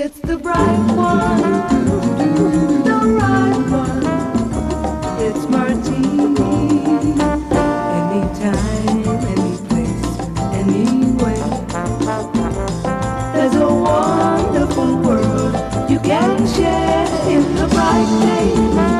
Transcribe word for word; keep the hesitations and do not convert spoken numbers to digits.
It's the bright one, the right one. It's Martini. Anytime, any place, anywhere. There's a wonderful world you can share in the bright day.